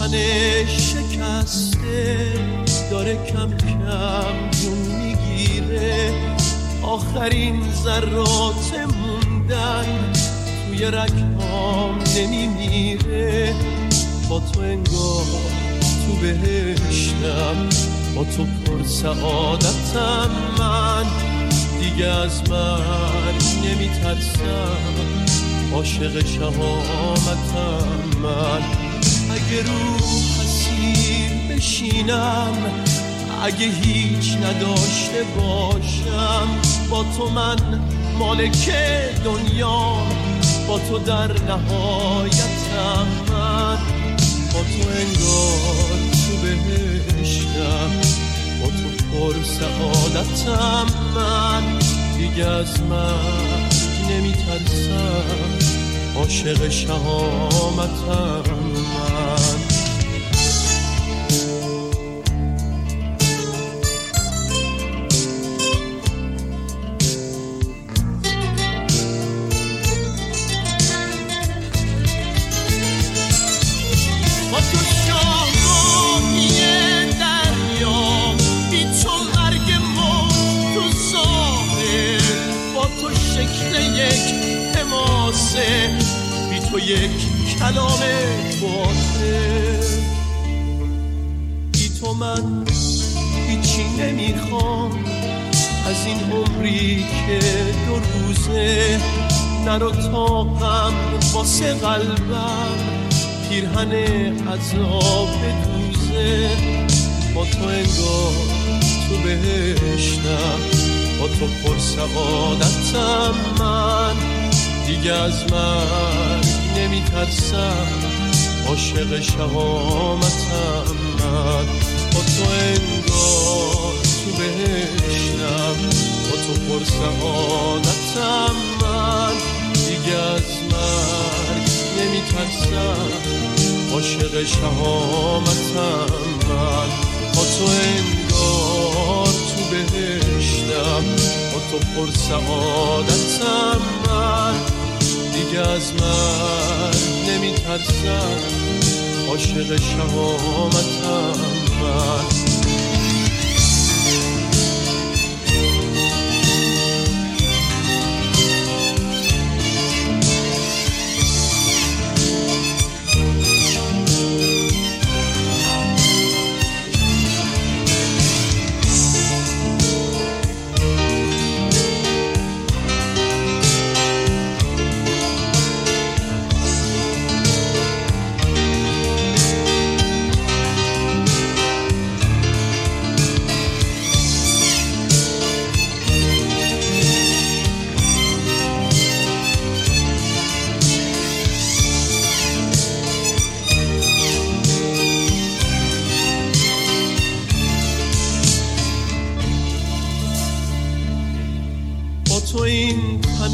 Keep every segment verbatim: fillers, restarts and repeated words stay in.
تن شکسته داره کم کم جون میگیره، آخرین ذرات موندن توی رگهام نمیمیره. با تو انگار تو بهشتم، با تو پر سعادتم، من دیگه از مرگ نمیترسم، عاشق شهامتم. من اگه رو اسیر بشینم، اگه هیچ نداشته باشم، با تو من مالک دنیام، با تو در نهایتم. من با تو انگار تو بهشتم، با تو پر سعادتم، من دیگه از مرگ نمیترسم، عاشق شهامتم. من بی تو یک کلام باطل، بی تو من هیچی نمیخوام از این عمری که دو روزه. نرو طاقم واسه قلبم پیرهن عذاب دوزه. با تو انگار تو بهشتم، با تو پر سعادتم، من دیگه از مرگ نمیترسم، عاشق شهامتم. من با تو انگار تو بهشتم، با تو پر سعادتم، من دیگه از مرگ نمیترسم، عاشق شهامتم. من با تو انگار تو بهشتم، با تو پر سعادتم، من دیگه از مرگ نمیترسم، عاشق شهامتم. من تو این تن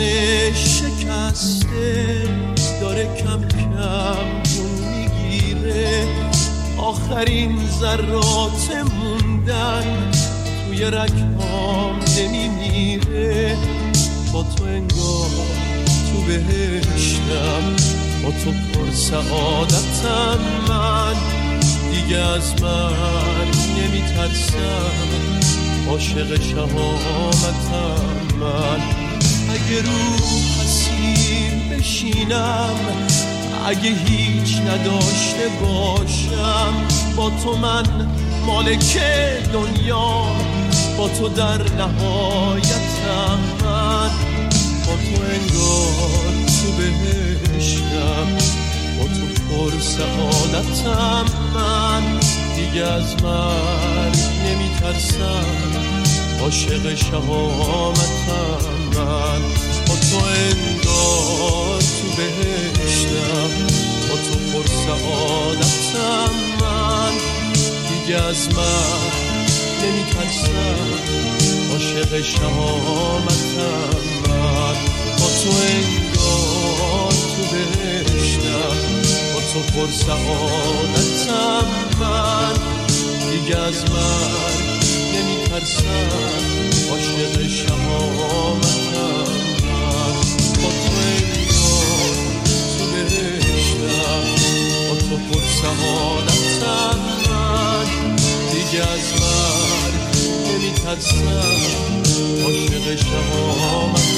شکسته داره کم کم جون میگیره، آخرین ذرات موندن توی رگهام نمیمیره. با تو انگار تو بهشتم، با تو پر سعادتم، من دیگه از مرگ نمیترسم، عاشق شهامتم. من اگه رو اسیر بشینم، اگه هیچ نداشته باشم، با تو من مالک دنیام، با تو در نهایتم. من با تو انگار تو بهشتم، با تو پر سعادتم، من دیگه از مرگ نمیترسم، عاشق شهامتم. من با تو انگار تو بهشتم، با تو پر سعادتم، من دیگه از مرگ نمیترسم، عاشق شهامتم. من با تو انگار تو بهشتم، با تو پر سعادتم، من دیگه از مرگ نمیترسم، عاشق شهامتم. من با تو انگار تو بهشتم، با تو پر سعادتم، نمیترسم من، دیگه از مرگ نمیترسم، عاشق شما